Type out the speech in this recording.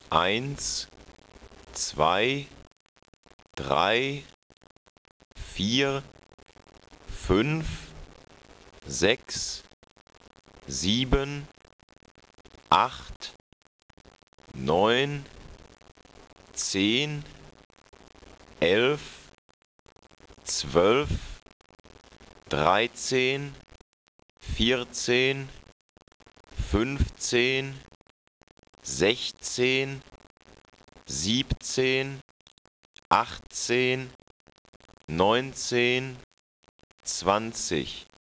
1, 2, 3, 4, 5, 6, 7, 8, 9, 10, 11, 12, 13, 14, 15, 16, 17, 18, 19, 20.